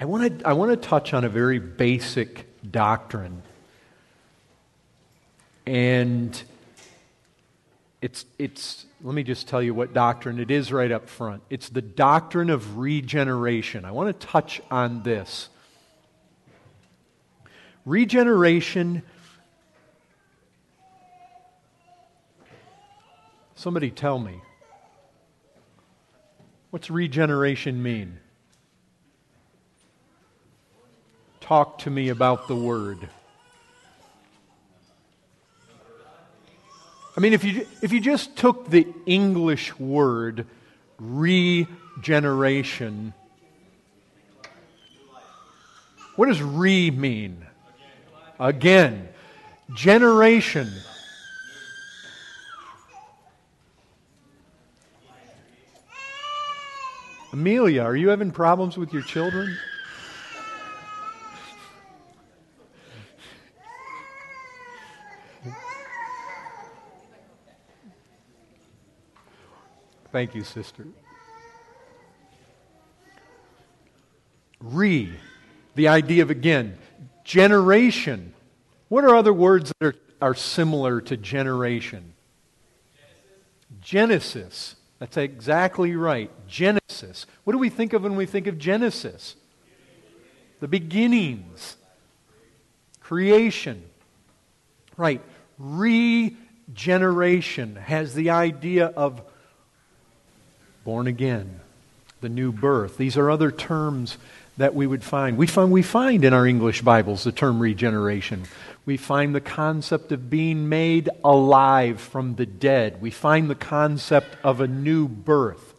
I want to touch on a very basic doctrine. And it's let me just tell you what doctrine it is right up front. It's the doctrine of regeneration. I want to touch on this. Regeneration, somebody tell me, what's regeneration mean? Talk to me about the word. I mean, if you just took the English word regeneration, what does re mean? Again. Generation. Amelia, are you having problems with your children? Thank you, sister. The idea of, again, generation. What are other words that are similar to generation? Genesis. That's exactly right. Genesis. What do we think of when we think of Genesis? The beginnings. Creation. Right. Regeneration has the idea of born again, the new birth. These are other terms that we would find. We find in our English Bibles the term regeneration. We find the concept of being made alive from the dead. We find the concept of a new birth.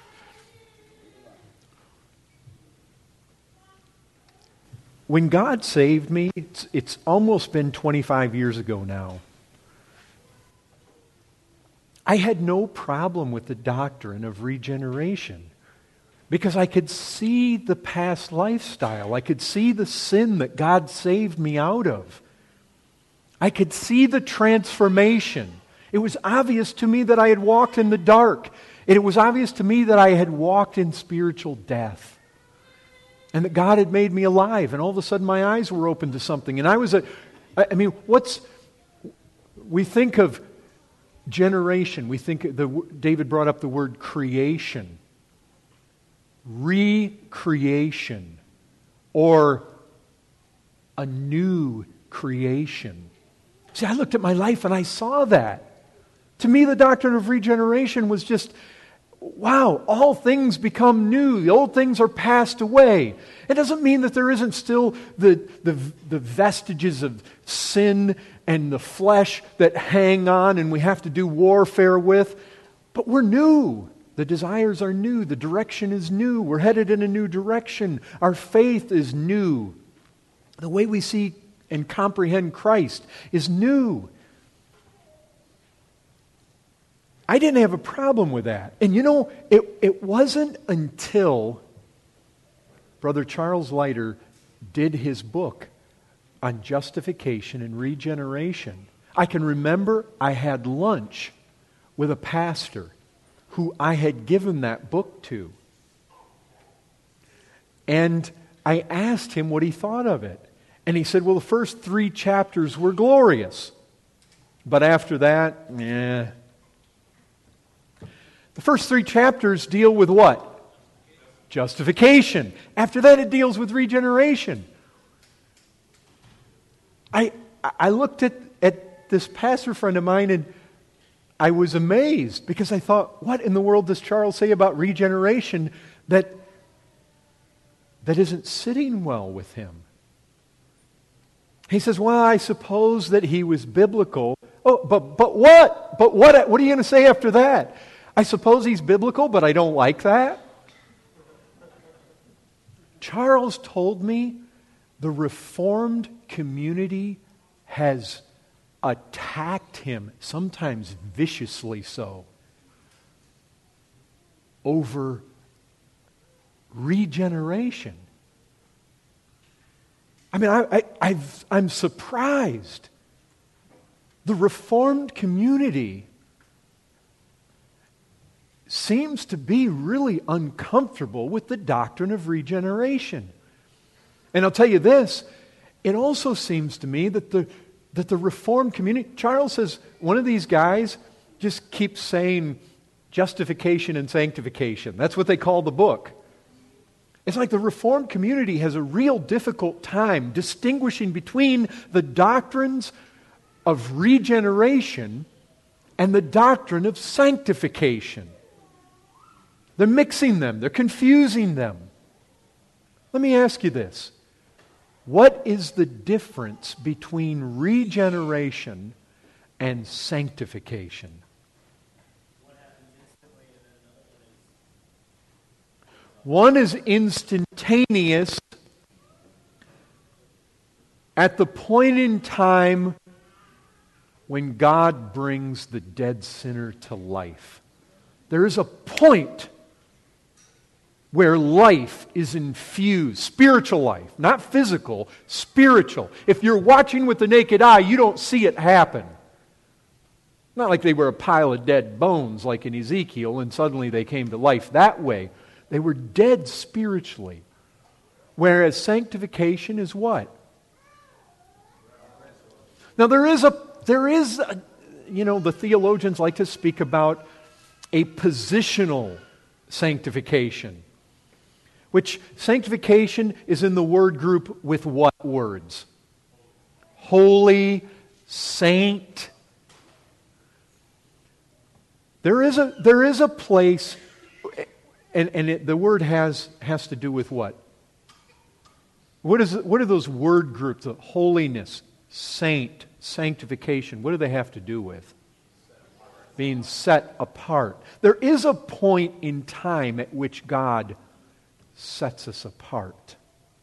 When God saved me, it's almost been 25 years ago now. I had no problem with the doctrine of regeneration because I could see the past lifestyle. I could see the sin that God saved me out of. I could see the transformation. It was obvious to me that I had walked in the dark. And it was obvious to me that I had walked in spiritual death. And that God had made me alive. And all of a sudden my eyes were open to something. And we think of generation. David brought up the word creation. Recreation. Or a new creation. See, I looked at my life and I saw that. To me, the doctrine of regeneration was just, wow, all things become new. The old things are passed away. It doesn't mean that there isn't still the vestiges of sin and the flesh that hang on and we have to do warfare with. But we're new. The desires are new. The direction is new. We're headed in a new direction. Our faith is new. The way we see and comprehend Christ is new. I didn't have a problem with that. And it wasn't until Brother Charles Leiter did his book on justification and regeneration. I can remember I had lunch with a pastor who I had given that book to. And I asked him what he thought of it. And he said, well, the first 3 chapters were glorious. But after that, The first 3 chapters deal with what? Justification. After that, it deals with regeneration. I looked at this pastor friend of mine and I was amazed because I thought, what in the world does Charles say about regeneration that isn't sitting well with him? He says, well, I suppose that he was biblical. Oh, but what? But what are you going to say after that? I suppose he's biblical, but I don't like that. Charles told me the Reformed community has attacked him, sometimes viciously so, over regeneration. I mean, I'm surprised. The Reformed community seems to be really uncomfortable with the doctrine of regeneration. And I'll tell you this, it also seems to me that the Reformed community, Charles says, one of these guys just keeps saying justification and sanctification. That's what they call the book. It's like the Reformed community has a real difficult time distinguishing between the doctrines of regeneration and the doctrine of sanctification. They're mixing them. They're confusing them. Let me ask you this. What is the difference between regeneration and sanctification? One is instantaneous at the point in time when God brings the dead sinner to life. There is a point where life is infused, spiritual life, not physical, spiritual. If you're watching with the naked eye, you don't see it happen. Not like they were a pile of dead bones like in Ezekiel and suddenly they came to life that way. They were dead spiritually. Whereas sanctification is what? Now there is a the theologians like to speak about a positional sanctification. Which sanctification is in the word group with what words? Holy, saint. There is a place, and the word has to do with what? What are those word groups? Holiness, saint, sanctification. What do they have to do with? Being set apart. There is a point in time at which God sets us apart.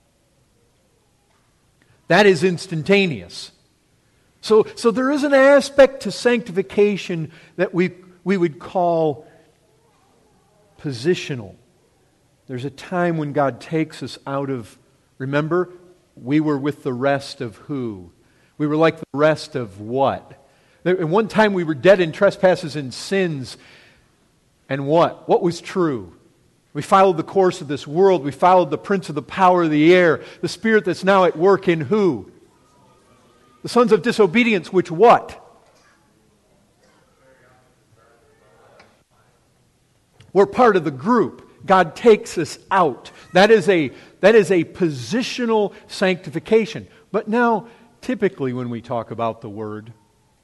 That is instantaneous. So there is an aspect to sanctification that we would call positional. There's a time when God takes us out of, remember, we were with the rest of who? We were like the rest of what? At one time we were dead in trespasses and sins. And what? What was true? We followed the course of this world. We followed the prince of the power of the air. The spirit that's now at work in who? The sons of disobedience, which what? We're part of the group. God takes us out. That is a positional sanctification. But now, typically when we talk about the word,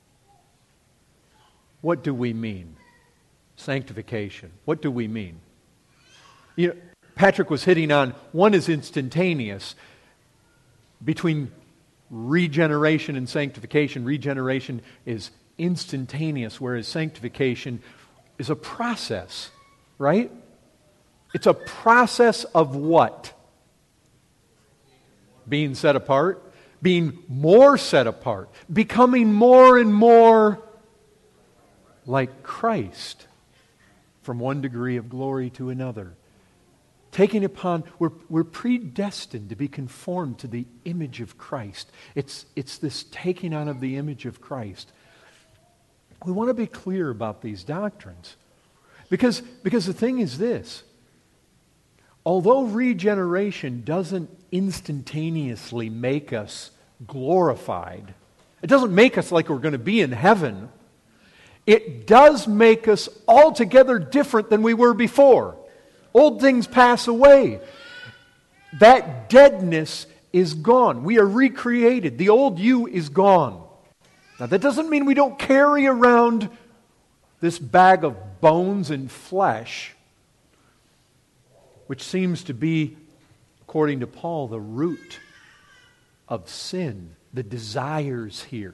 what do we mean? Sanctification. What do we mean? You know, Patrick was hitting on, one is instantaneous between regeneration and sanctification. Regeneration is instantaneous, whereas sanctification is a process, right? It's a process of what? Being set apart, being more set apart, becoming more and more like Christ from one degree of glory to another. Taking upon, we're predestined to be conformed to the image of Christ. It's this taking on of the image of Christ. We want to be clear about these doctrines. Because the thing is this. Although regeneration doesn't instantaneously make us glorified, it doesn't make us like we're going to be in heaven, it does make us altogether different than we were before. Old things pass away. That deadness is gone. We are recreated. The old you is gone. Now that doesn't mean we don't carry around this bag of bones and flesh, which seems to be, according to Paul, the root of sin, the desires here.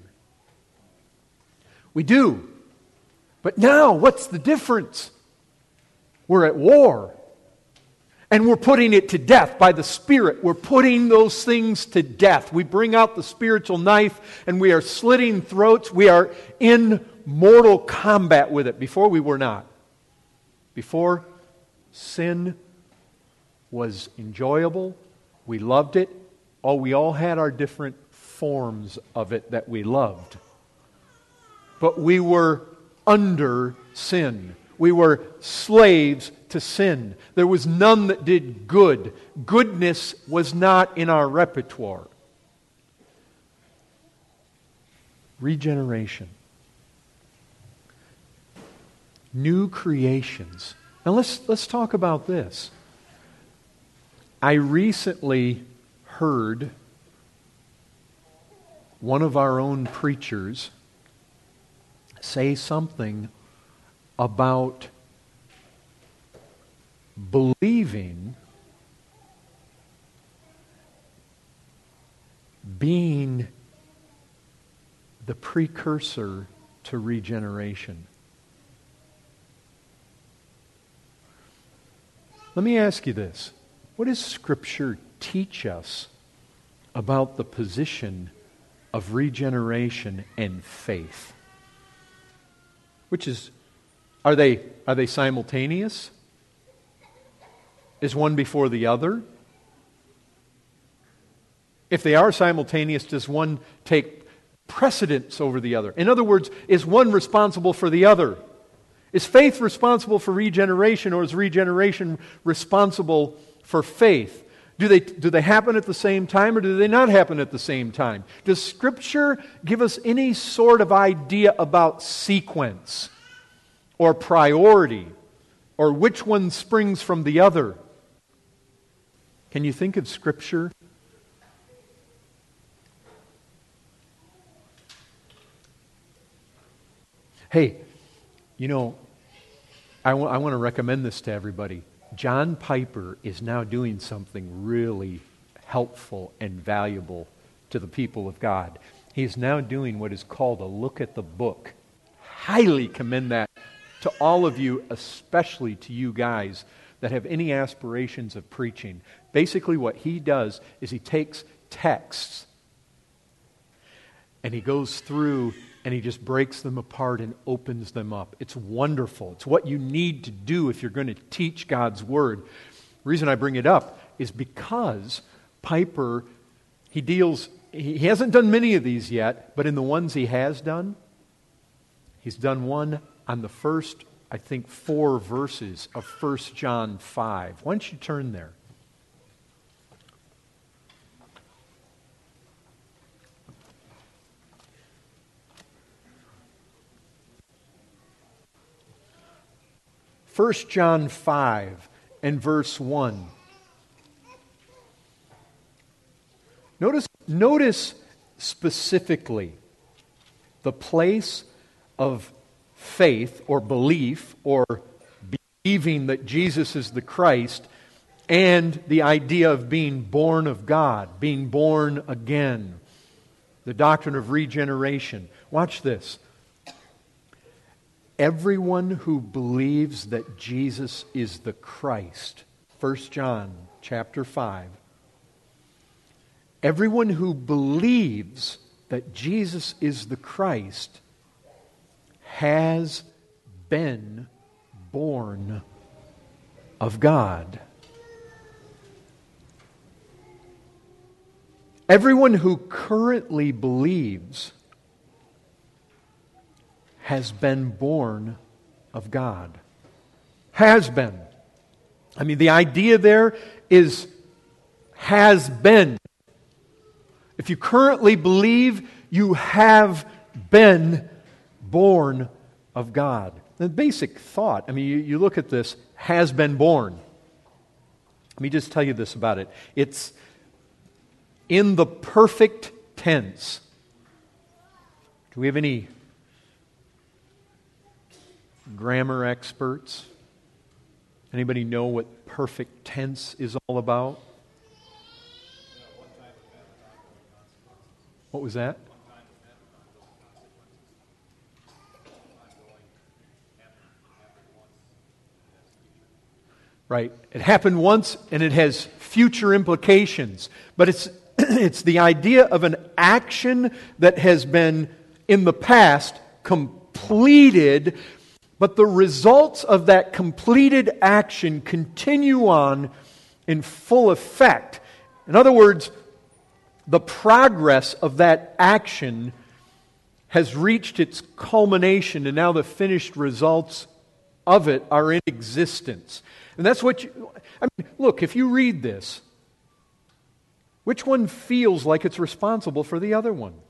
We do. But now, what's the difference? We're at war. And we're putting it to death by the Spirit. We're putting those things to death. We bring out the spiritual knife and we are slitting throats. We are in mortal combat with it. Before we were not. Before, sin was enjoyable. We loved it. Oh, we all had our different forms of it that we loved. But we were under sin. We were slaves to sin. There was none that did good. Goodness was not in our repertoire. Regeneration. New creations. Now let's talk about this. I recently heard one of our own preachers say something about believing being the precursor to regeneration. Let me ask you this. What does Scripture teach us about the position of regeneration and faith? Which is, are they simultaneous? Is one before the other? If they are simultaneous, does one take precedence over the other? In other words, is one responsible for the other? Is faith responsible for regeneration, or is regeneration responsible for faith? Do they happen at the same time, or do they not happen at the same time? Does Scripture give us any sort of idea about sequence or priority, or which one springs from the other? Can you think of Scripture Hey, you know, I want to recommend this to everybody. John Piper is now doing something really helpful and valuable to the people of God. He is now doing what is called a look at the book. Highly commend that to all of you, especially to you guys that have any aspirations of preaching. Basically what he does is he takes texts and he goes through and he just breaks them apart and opens them up. It's wonderful. It's what you need to do if you're going to teach God's Word. The reason I bring it up is because Piper, he hasn't done many of these yet, but in the ones he has done, he's done one on the first, I think, 4 verses of 1 John 5. Why don't you turn there? First John 5 and verse 1. Notice specifically the place of faith or belief or believing that Jesus is the Christ and the idea of being born of God, being born again. The doctrine of regeneration. Watch this. Everyone who believes that Jesus is the Christ, 1 John chapter 5, everyone who believes that Jesus is the Christ has been born of God. Everyone who currently believes has been born of God. Has been. I mean, the idea there is has been. If you currently believe, you have been born of God. The basic thought, I mean, you look at this, has been born. Let me just tell you this about it. It's in the perfect tense. Do we have any grammar experts? Anybody know what perfect tense is all about? What was that? Right. It happened once and it has future implications. But it's the idea of an action that has been in the past completed, but the results of that completed action continue on in full effect. In other words, the progress of that action has reached its culmination, and now the finished results of it are in existence. And that's what look, if you read this, which one feels like it's responsible for the other one?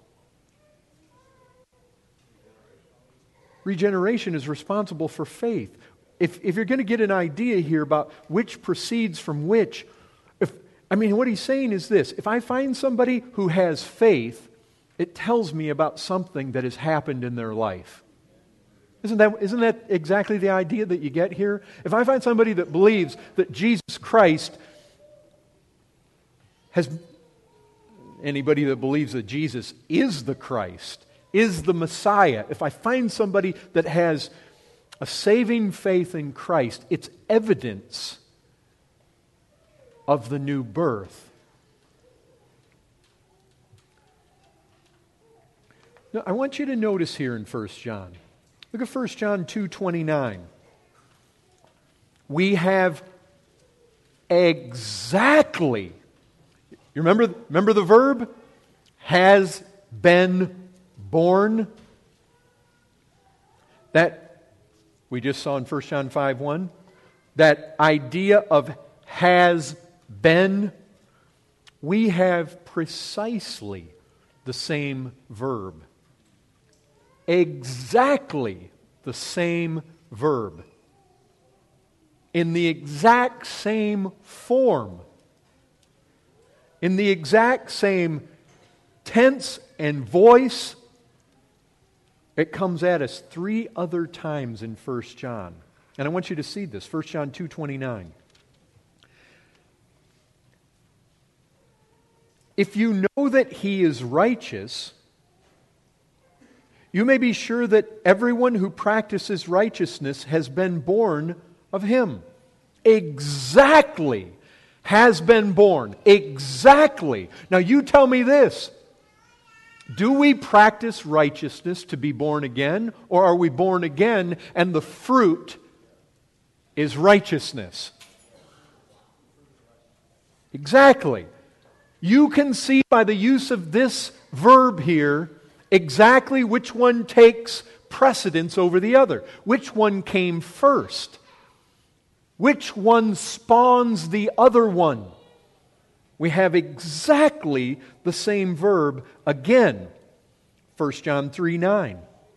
Regeneration is responsible for faith. If you're going to get an idea here about which proceeds from which, what he's saying is this: if I find somebody who has faith, it tells me about something that has happened in their life. Isn't that exactly the idea that you get here? If I find somebody that believes that Jesus Christ anybody that believes that Jesus is the Christ, is the Messiah, if I find somebody that has a saving faith in Christ, it's evidence of the new birth. Now, I want you to notice here in 1 John. Look at 1 John 2:29. We have exactly, you remember the verb? Has been born. That we just saw in 1 John 5:1. That idea of has been. We have precisely the same verb. Exactly the same verb. In the exact same form. In the exact same tense and voice. It comes at us 3 other times in 1 John. And I want you to see this. 1 John 2:29. If you know that He is righteous, you may be sure that everyone who practices righteousness has been born of Him. Exactly has been born. Exactly. Now you tell me this. Do we practice righteousness to be born again, or are we born again and the fruit is righteousness? Exactly. You can see by the use of this verb here exactly which one takes precedence over the other. Which one came first? Which one spawns the other one? We have exactly the same verb again. 1 John 3:9.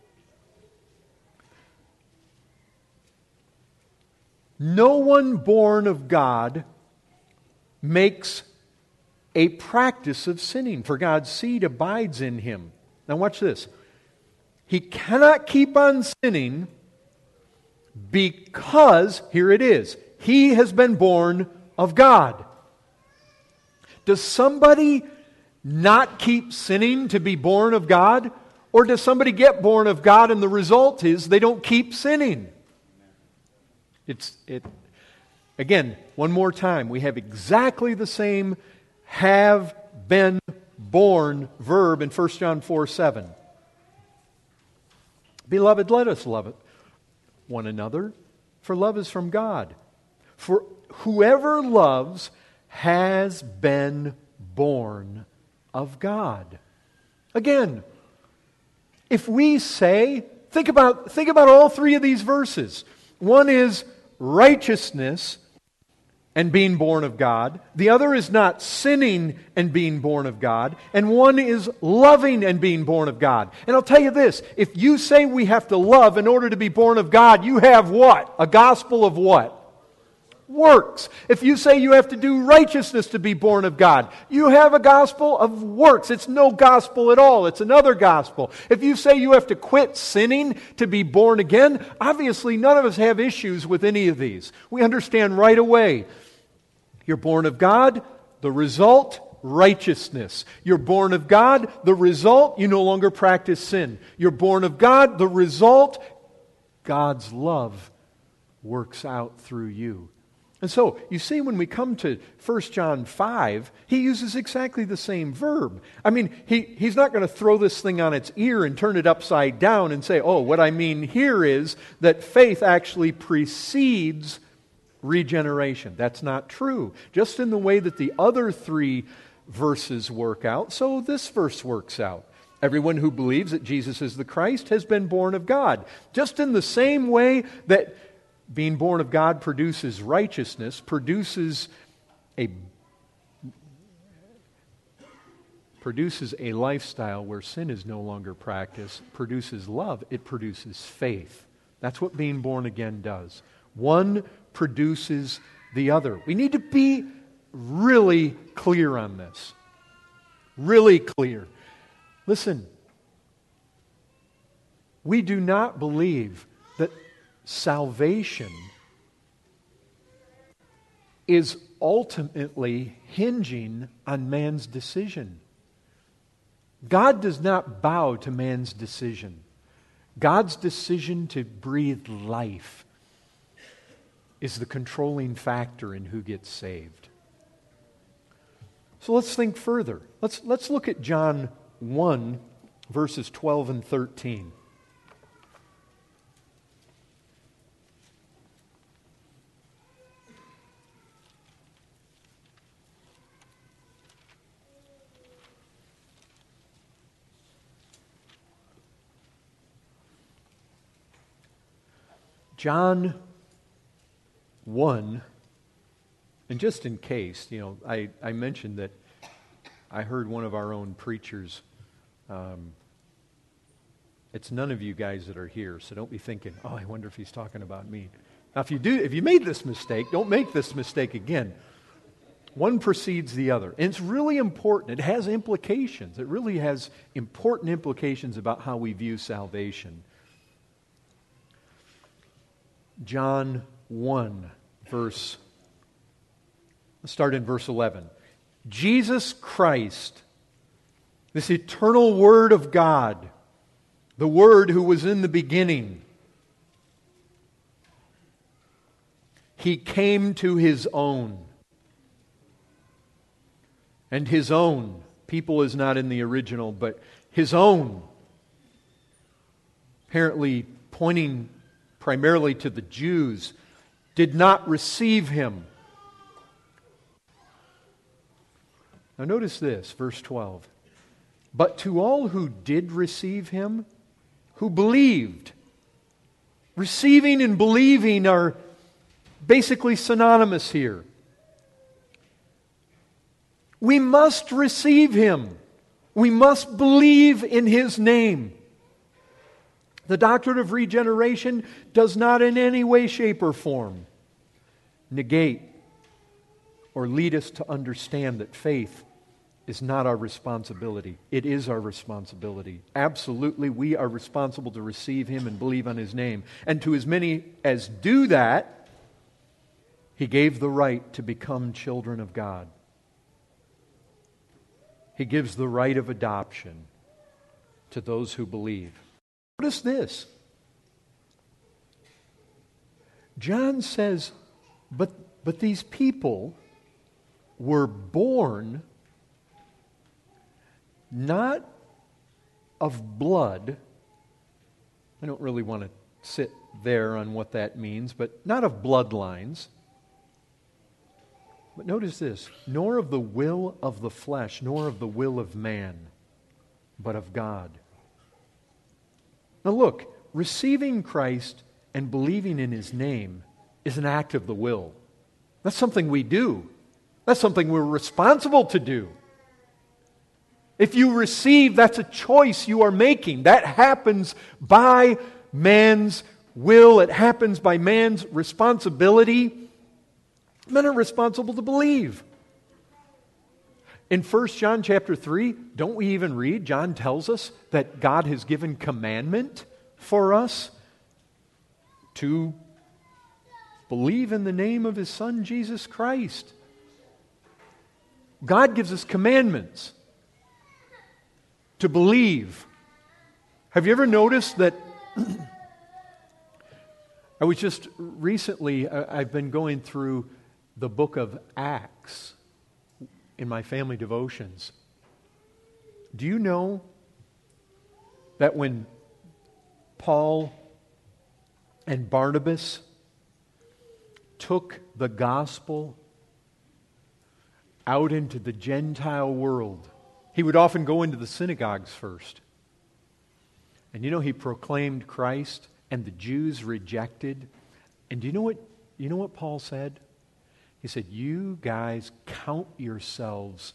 No one born of God makes a practice of sinning, for God's seed abides in him. Now watch this. He cannot keep on sinning because, here it is, he has been born of God. Does somebody not keep sinning to be born of God? Or does somebody get born of God and the result is they don't keep sinning? Again, one more time, we have exactly the same have been born verb in 1 John 4:7. Beloved, let us love one another, for love is from God. For whoever loves has been born of God. Again, if we say, think about all 3 of these verses. One is righteousness and being born of God. The other is not sinning and being born of God. And one is loving and being born of God. And I'll tell you this, if you say we have to love in order to be born of God, you have what? A gospel of what? Works. If you say you have to do righteousness to be born of God, you have a gospel of works. It's no gospel at all. It's another gospel. If you say you have to quit sinning to be born again, obviously none of us have issues with any of these. We understand right away. You're born of God, the result, righteousness. You're born of God, the result, you no longer practice sin. You're born of God, the result, God's love works out through you. And so, you see, when we come to 1 John 5, he uses exactly the same verb. I mean, he's not going to throw this thing on its ear and turn it upside down and say, oh, what I mean here is that faith actually precedes regeneration. That's not true. Just in the way that the other 3 verses work out, so this verse works out. Everyone who believes that Jesus is the Christ has been born of God. Just in the same way that Being born of God produces righteousness, produces a lifestyle where sin is no longer practiced, produces love, it produces faith. That's what being born again does. One produces the other. We need to be really clear on this. Really clear. Listen, we do not believe that salvation is ultimately hinging on man's decision. God does not bow to man's decision. God's decision to breathe life is the controlling factor in who gets saved. So let's think further. Let's look at John 1, verses 12 and 13. John 1, and just in case, I mentioned that I heard one of our own preachers, it's none of you guys that are here, so don't be thinking, I wonder if he's talking about me. Now, if you made this mistake, don't make this mistake again. One precedes the other. And it's really important. It has implications. It really has important implications about how we view salvation. John 1, let's start in verse 11. Jesus Christ, this eternal Word of God, the Word who was in the beginning, He came to His own. And His own, people is not in the original, but His own, apparently pointing primarily to the Jews, did not receive Him. Now notice this, verse 12. But to all who did receive Him, who believed. Receiving and believing are basically synonymous here. We must receive Him. We must believe in His name. The doctrine of regeneration does not in any way, shape, or form negate or lead us to understand that faith is not our responsibility. It is our responsibility. Absolutely, we are responsible to receive Him and believe on His name. And to as many as do that, He gave the right to become children of God. He gives the right of adoption to those who believe. Notice this. John says, but these people were born not of blood. I don't really want to sit there on what that means, but not of bloodlines. But notice this, nor of the will of the flesh, nor of the will of man, but of God. Now look, receiving Christ and believing in His name is an act of the will. That's something we do. That's something we're responsible to do. If you receive, that's a choice you are making. That happens by man's will. It happens by man's responsibility. Men are responsible to believe. In 1 John chapter 3, don't we even read? John tells us that God has given commandment for us to believe in the name of His Son, Jesus Christ. God gives us commandments to believe. Have you ever noticed that I was just recently, I've been going through the book of Acts in my family devotions. Do you know that when Paul and Barnabas took the gospel out into the Gentile world, he would often go into the synagogues first. And he proclaimed Christ, and the Jews rejected And do you know what Paul said? He said, you guys count yourselves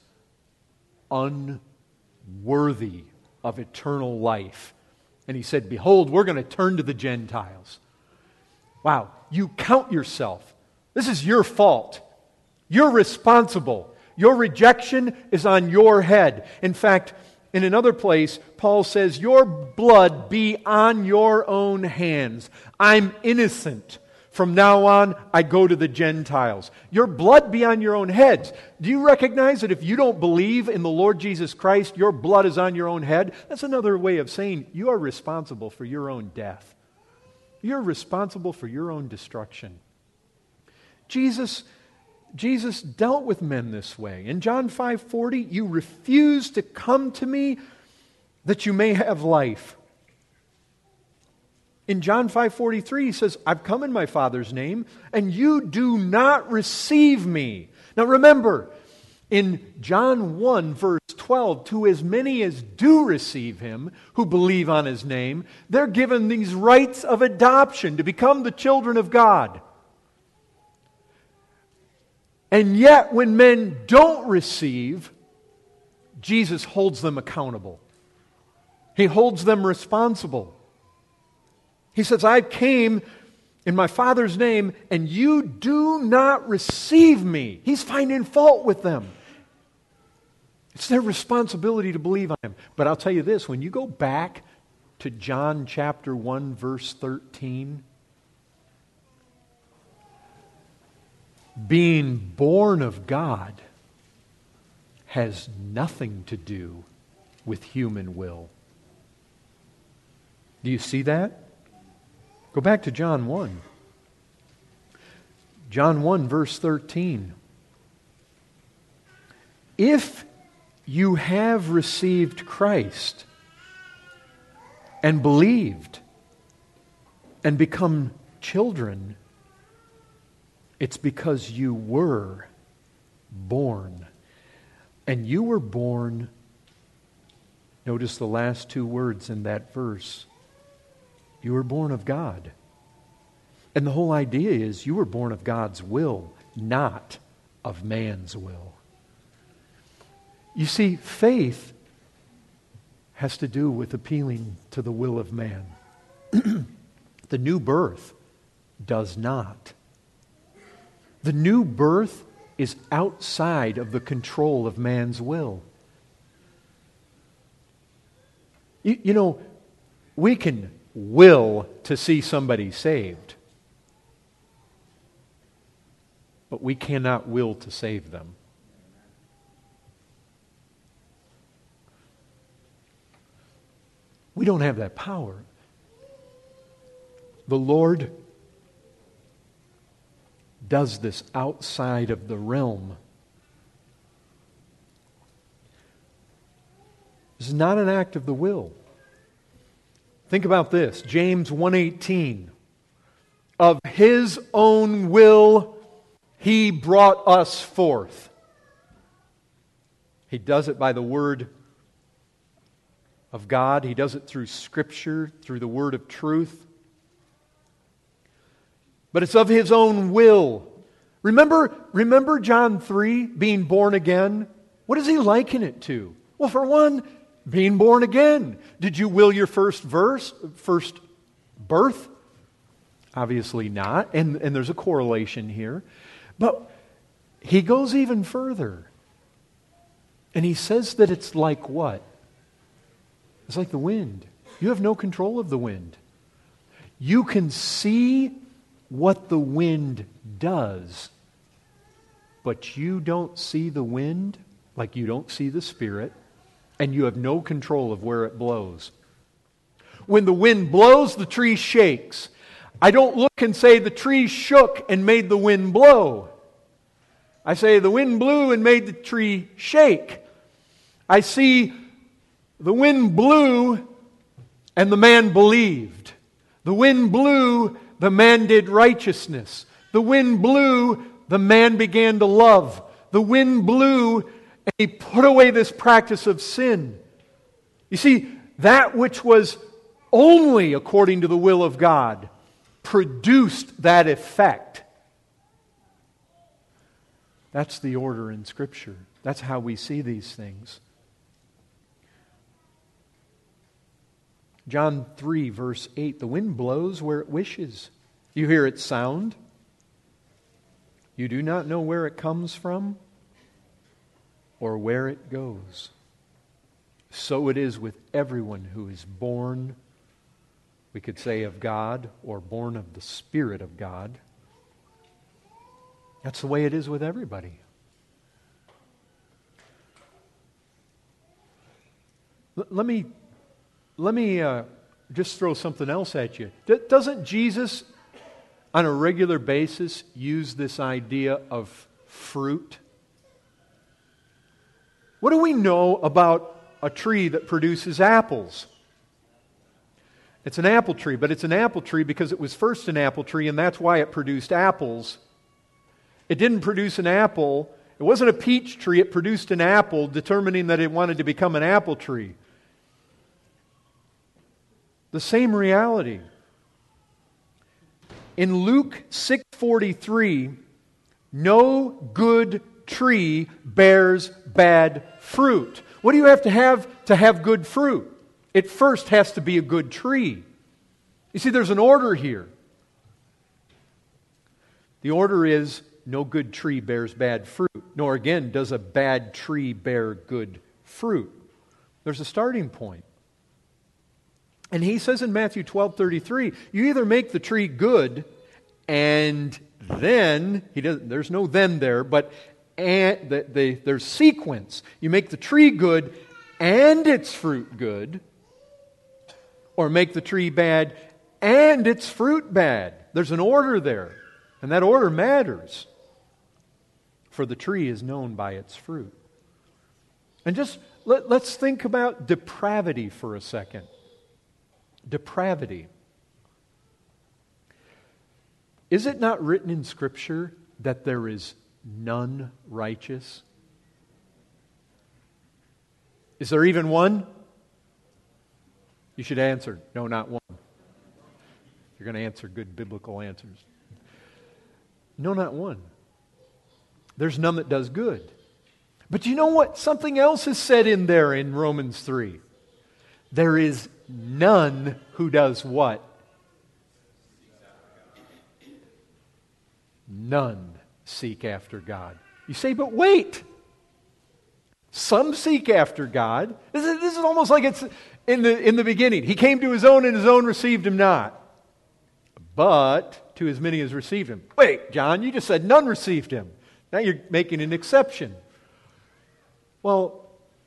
unworthy of eternal life. And he said, behold, we're going to turn to the Gentiles. Wow, you count yourself. This is your fault. You're responsible. Your rejection is on your head. In fact, in another place, Paul says, your blood be on your own hands. I'm innocent. From now on, I go to the Gentiles. Your blood be on your own heads. Do you recognize that if you don't believe in the Lord Jesus Christ, your blood is on your own head? That's another way of saying you are responsible for your own death. You're responsible for your own destruction. Jesus dealt with men this way. In John 5:40, you refuse to come to me that you may have life. In John 5:43, he says, I've come in my Father's name, and you do not receive me. Now remember, in John 1, verse 12, to as many as do receive him, who believe on his name, they're given these rights of adoption to become the children of God. And yet, when men don't receive, Jesus holds them accountable. He holds them responsible. He says, I came in my Father's name, and you do not receive me. He's finding fault with them. It's their responsibility to believe on him. But I'll tell you this, when you go back to John chapter 1, verse 13, being born of God has nothing to do with human will. Do you see that? Go back to John 1. John 1, verse 13. If you have received Christ and believed and become children, it's because you were born. And you were born, notice the last two words in that verse. You were born of God. And the whole idea is you were born of God's will, not of man's will. You see, faith has to do with appealing to the will of man. The new birth does not. The new birth is outside of the control of man's will. You know, we can will to see somebody saved, but we cannot will to save them. We don't have that power. The Lord does this outside of the realm. This is not an act of the will. Think about this. James 1:18. Of his own will he brought us forth. He does it by the word of God. He does it through Scripture, through the word of truth. But it's of his own will. Remember John 3, being born again? What does he liken it to? Well, for one, being born again. Did you will your first birth? Obviously not. And there's a correlation here. But he goes even further. And he says that it's like what? It's like the wind. You have no control of the wind. You can see what the wind does, but you don't see the wind like you don't see the Spirit, and you have no control of where it blows. When the wind blows, the tree shakes. I don't look and say the tree shook and made the wind blow. I say the wind blew and made the tree shake. I see the wind blew and the man believed. The wind blew, the man did righteousness. The wind blew, the man began to love. The wind blew, and he put away this practice of sin. You see, that which was only according to the will of God produced that effect. That's the order in Scripture. That's how we see these things. John 3, verse 8, the wind blows where it wishes. You hear its sound. You do not know where it comes from or where it goes. So it is with everyone who is born, we could say of God, or born of the Spirit of God. That's the way it is with everybody. Let me just throw something else at you. Doesn't Jesus, on a regular basis, use this idea of fruit? What do we know about a tree that produces apples? It's an apple tree, but it's an apple tree because it was first an apple tree, and that's why it produced apples. It didn't produce an apple. It wasn't a peach tree. It produced an apple, determining that it wanted to become an apple tree. The same reality. In Luke 6:43, no good tree bears bad fruit. What do you have to have good fruit? It first has to be a good tree. You see, there's an order here. The order is, no good tree bears bad fruit, nor again does a bad tree bear good fruit. There's a starting point. And he says in Matthew 12:33, you either make the tree good, and then, there's no then there, but there's sequence. You make the tree good and its fruit good, or make the tree bad and its fruit bad. There's an order there, and that order matters. For the tree is known by its fruit. And just let's think about depravity for a second. Depravity. Is it not written in Scripture that there is none righteous? Is there even one? You should answer, no, not one. You're going to answer good biblical answers. No, not one. There's none that does good. But you know what? Something else is said in there in Romans 3. There is none who does what? None seek after God. You say, but wait. Some seek after God. This is almost like it's in the beginning. He came to his own, and his own received him not. But to as many as received him. Wait, John, you just said none received him. Now you're making an exception. Well,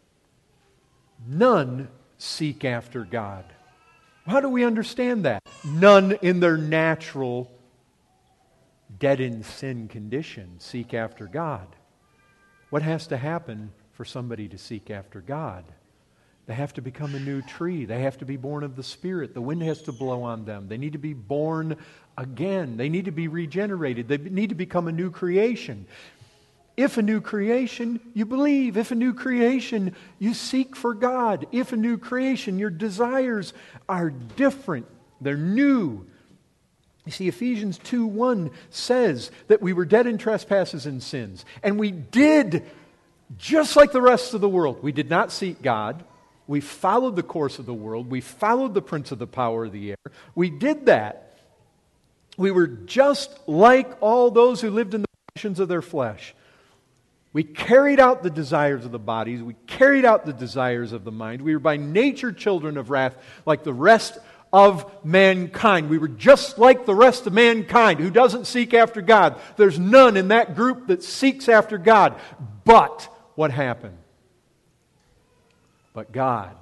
none seek after God. How do we understand that? None in their natural, dead in sin condition seek after God. What has to happen for somebody to seek after God? They have to become a new tree. They have to be born of the Spirit. The wind has to blow on them. They need to be born again. They need to be regenerated. They need to become a new creation. If a new creation, you believe. If a new creation, you seek for God. If a new creation, your desires are different. They're new. You see, Ephesians 2:1 says that we were dead in trespasses and sins. And we did just like the rest of the world. We did not seek God. We followed the course of the world. We followed the prince of the power of the air. We did that. We were just like all those who lived in the passions of their flesh. We carried out the desires of the bodies. We carried out the desires of the mind. We were by nature children of wrath like the rest of mankind. We were just like the rest of mankind who doesn't seek after God. There's none in that group that seeks after God. But what happened? But God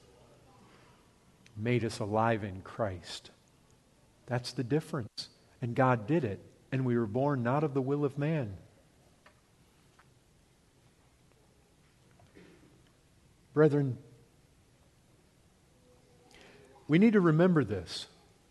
made us alive in Christ. That's the difference. And God did it. And we were born not of the will of man. Brethren, we need to remember this.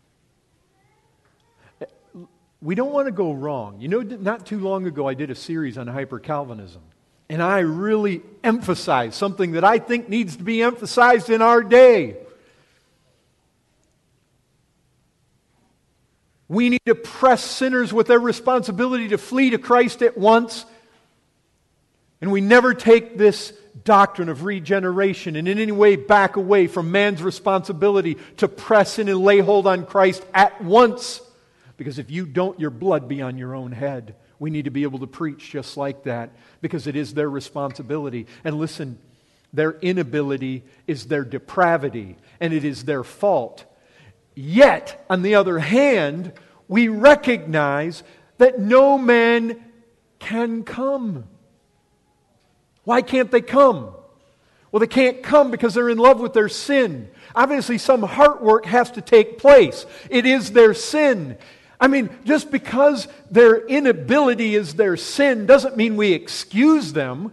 We don't want to go wrong. You know, not too long ago I did a series on hyper-Calvinism. And I really emphasized something that I think needs to be emphasized in our day. We need to press sinners with their responsibility to flee to Christ at once. And we never take this doctrine of regeneration and in any way back away from man's responsibility to press in and lay hold on Christ at once. Because if you don't, your blood be on your own head. We need to be able to preach just like that because it is their responsibility. And listen, their inability is their depravity and it is their fault. Yet, on the other hand, we recognize that no man can come. Why can't they come? Well, they can't come because they're in love with their sin. Obviously, some heart work has to take place. It is their sin. I mean, just because their inability is their sin doesn't mean we excuse them.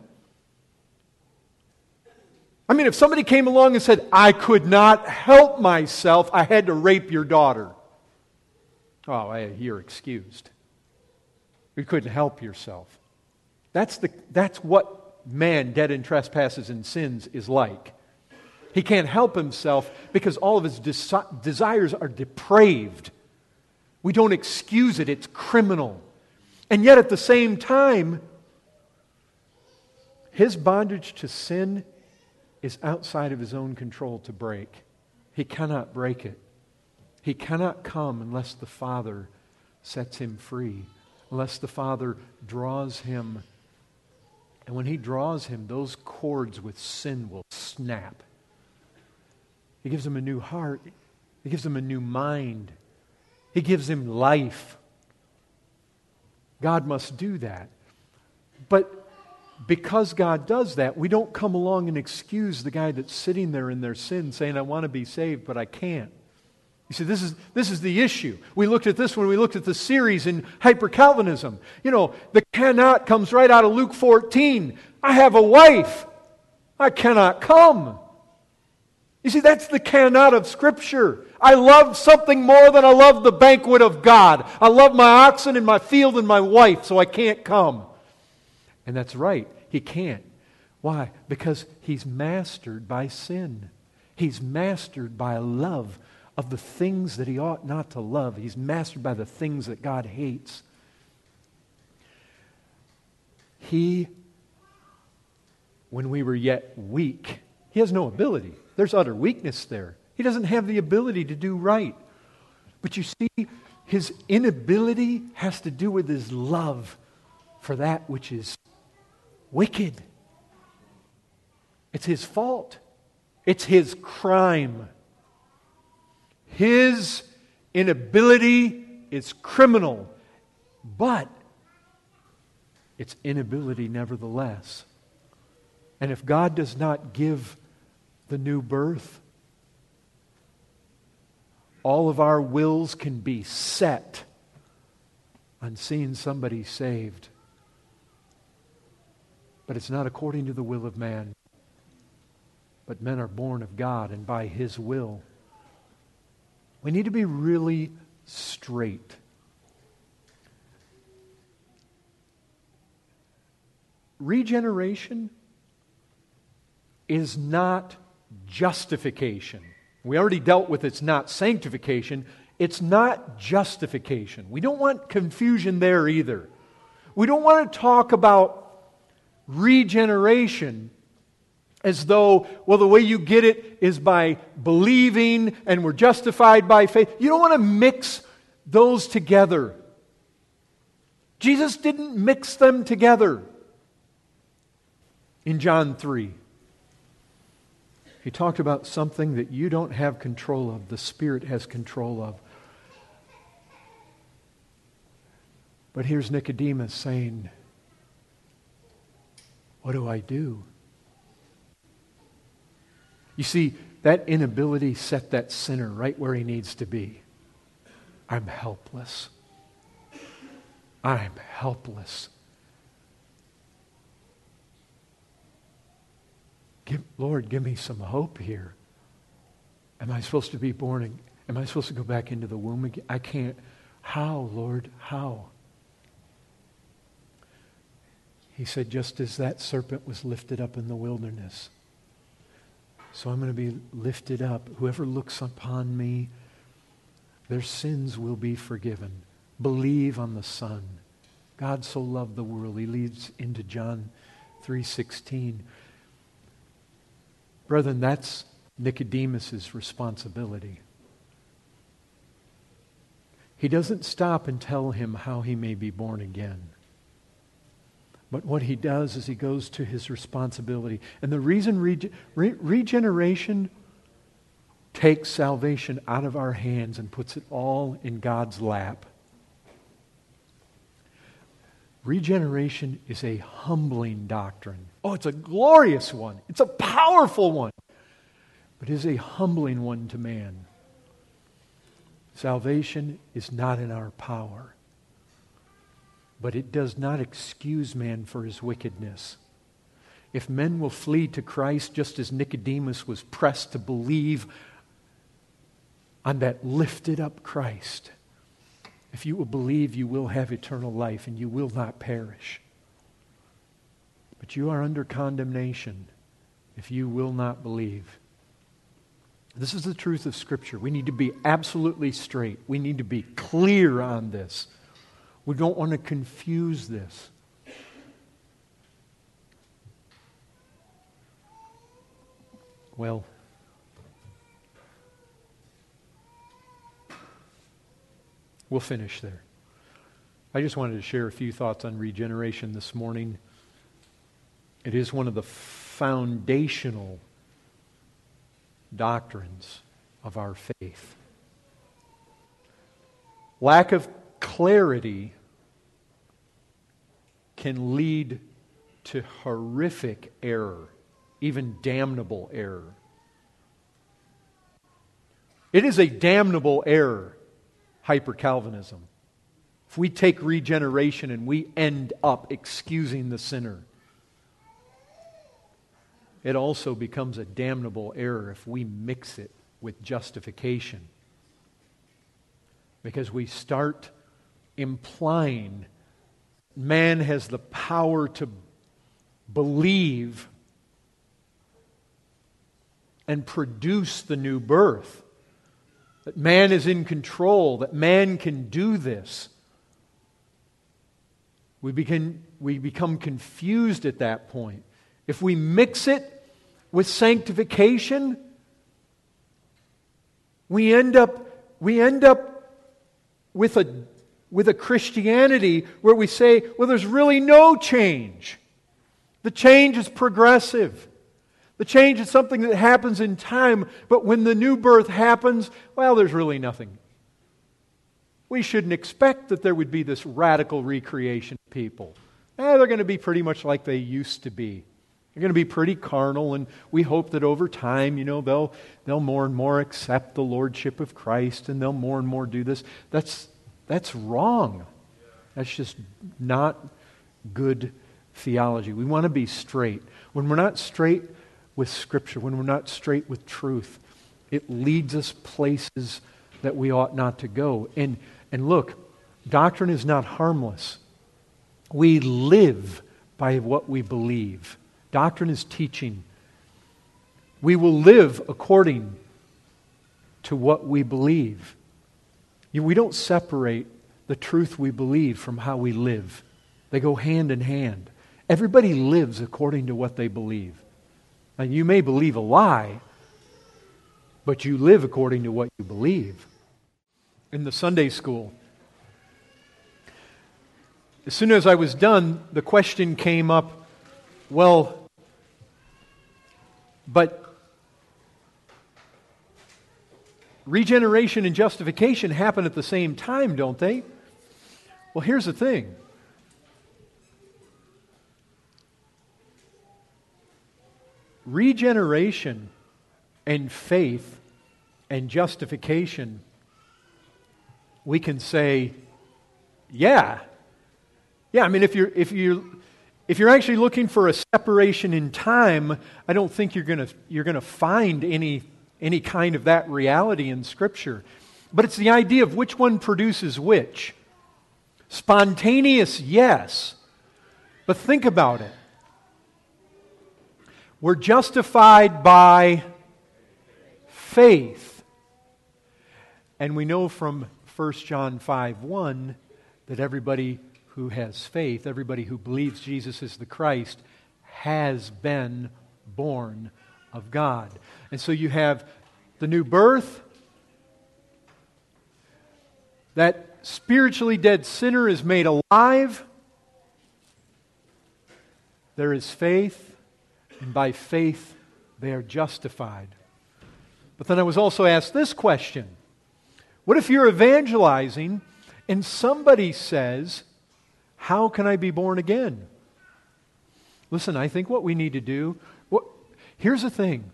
I mean, if somebody came along and said, I could not help myself, I had to rape your daughter. Oh, you're excused. You couldn't help yourself. That's what man dead in trespasses and sins is like. He can't help himself because all of his desires are depraved. We don't excuse it. It's criminal. And yet at the same time, his bondage to sin is outside of his own control to break. He cannot break it. He cannot come unless the Father sets him free, unless the Father draws him. And when He draws him, those cords with sin will snap. He gives him a new heart. He gives him a new mind. He gives him life. God must do that. But because God does that, we don't come along and excuse the guy that's sitting there in their sin saying, I want to be saved, but I can't. You see, this is the issue. We looked at this when we looked at the series in Hyper-Calvinism. You know, the cannot comes right out of Luke 14. I have a wife. I cannot come. You see, that's the cannot of Scripture. I love something more than I love the banquet of God. I love my oxen and my field and my wife, so I can't come. And that's right. He can't. Why? Because he's mastered by sin. He's mastered by a love of the things that he ought not to love. He's mastered by the things that God hates. He, when we were yet weak, he has no ability. There's utter weakness there. He doesn't have the ability to do right. But you see, his inability has to do with his love for that which is wicked. It's his fault. It's his crime. His inability is criminal, but it's inability nevertheless. And if God does not give the new birth, all of our wills can be set on seeing somebody saved. But it's not according to the will of man. But men are born of God and by His will. We need to be really straight. Regeneration is not justification. We already dealt with it's not sanctification. It's not justification. We don't want confusion there either. We don't want to talk about regeneration as though, well, the way you get it is by believing and we're justified by faith. You don't want to mix those together. Jesus didn't mix them together. In John 3, He talked about something that you don't have control of, the Spirit has control of. But here's Nicodemus saying, what do I do? You see, that inability set that sinner right where he needs to be. I'm helpless. I'm helpless. Lord, give me some hope here. Am I supposed to be born again? Am I supposed to go back into the womb again? I can't. How, Lord? How? He said, just as that serpent was lifted up in the wilderness, so I'm going to be lifted up. Whoever looks upon me, their sins will be forgiven. Believe on the Son. God so loved the world. He leads into John 3:16. Brethren, that's Nicodemus' responsibility. He doesn't stop and tell him how he may be born again. But what he does is he goes to his responsibility. And the reason regeneration takes salvation out of our hands and puts it all in God's lap. Regeneration is a humbling doctrine. Oh, it's a glorious one. It's a powerful one. But it is a humbling one to man. Salvation is not in our power. But it does not excuse man for his wickedness. If men will flee to Christ just as Nicodemus was pressed to believe on that lifted up Christ, if you will believe, you will have eternal life and you will not perish. But you are under condemnation if you will not believe. This is the truth of Scripture. We need to be absolutely straight. We need to be clear on this. We don't want to confuse this. Well, we'll finish there. I just wanted to share a few thoughts on regeneration this morning. It is one of the foundational doctrines of our faith. Lack of clarity can lead to horrific error, even damnable error. It is a damnable error, hyper-Calvinism. If we take regeneration and we end up excusing the sinner, it also becomes a damnable error if we mix it with justification. Because we start implying man has the power to believe and produce the new birth. That man is in control, that man can do this. We become confused at that point. If we mix it with sanctification, we end up with a Christianity where we say, well, there's really no change. The change is progressive. The change is something that happens in time, but when the new birth happens, well, there's really nothing. We shouldn't expect that there would be this radical recreation of people. They're going to be pretty much like they used to be. They're going to be pretty carnal, and we hope that over time, they'll more and more accept the lordship of Christ, and they'll more and more do this. That's wrong. That's just not good theology. We want to be straight. When we're not straight with Scripture, when we're not straight with truth, it leads us places that we ought not to go. And look, doctrine is not harmless. We live by what we believe. Doctrine is teaching. We will live according to what we believe. We don't separate the truth we believe from how we live. They go hand in hand. Everybody lives according to what they believe. Now, you may believe a lie, but you live according to what you believe. In the Sunday school, as soon as I was done, the question came up, well, but regeneration and justification happen at the same time, don't they? Well, here's the thing. Regeneration and faith and justification, we can say, yeah. I mean, if you're actually looking for a separation in time, I don't think you're going to find any kind of that reality in Scripture. But it's the idea of which one produces which. Spontaneous, yes. But think about it. We're justified by faith. And we know from 1 John 5:1 that everybody who has faith, everybody who believes Jesus is the Christ, has been born of God. And so you have the new birth. That spiritually dead sinner is made alive. There is faith, and by faith they are justified. But then I was also asked this question. What if you're evangelizing and somebody says, how can I be born again? Listen, I think what we need to do, here's the thing.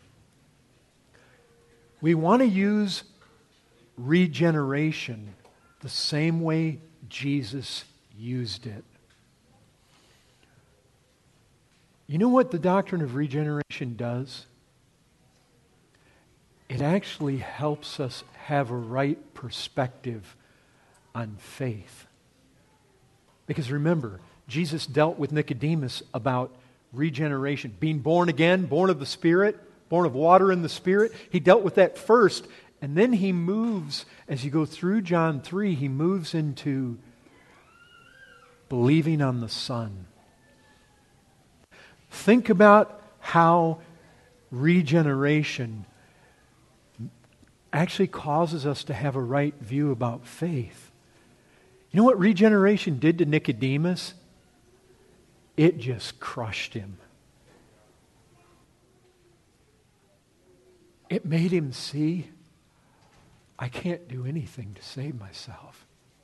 We want to use regeneration the same way Jesus used it. You know what the doctrine of regeneration does? It actually helps us have a right perspective on faith. Because remember, Jesus dealt with Nicodemus about regeneration, being born again, born of the Spirit, born of water and the Spirit. He dealt with that first, and then he moves, as you go through John 3, he moves into believing on the Son. Think about how regeneration actually causes us to have a right view about faith. You know what regeneration did to Nicodemus? It just crushed him. It made him see, I can't do anything to save myself.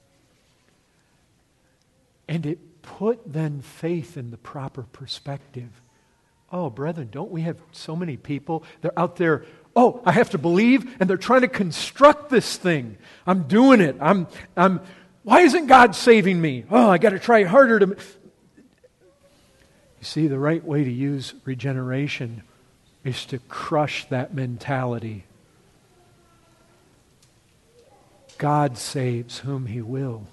And it put then faith in the proper perspective. Oh, brethren, don't we have so many people? They're out there, oh, I have to believe, and they're trying to construct this thing. I'm doing it. Why isn't God saving me? Oh, I got to try harder to... You see, the right way to use regeneration is to crush that mentality. God saves whom He will.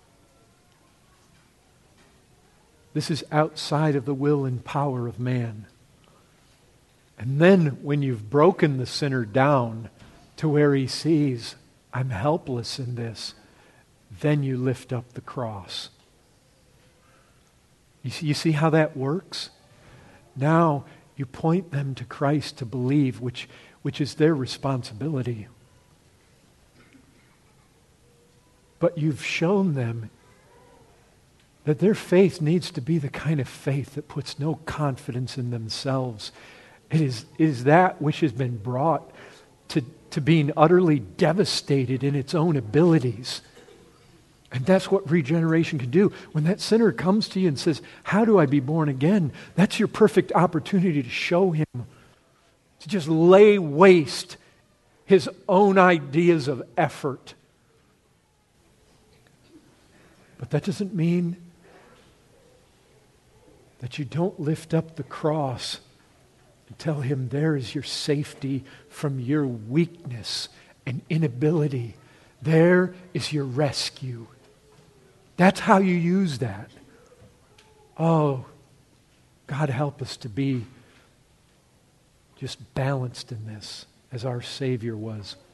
This is outside of the will and power of man. And then when you've broken the sinner down to where he sees, I'm helpless in this, then you lift up the cross. You see how that works? Now you point them to Christ to believe, which is their responsibility. But you've shown them that their faith needs to be the kind of faith that puts no confidence in themselves. It is that which has been brought to being utterly devastated in its own abilities. And that's what regeneration can do. When that sinner comes to you and says, how do I be born again? That's your perfect opportunity to show him, to just lay waste his own ideas of effort. But that doesn't mean that you don't lift up the cross and tell him there is your safety from your weakness and inability. There is your rescue. That's how you use that. Oh, God help us to be just balanced in this as our Savior was.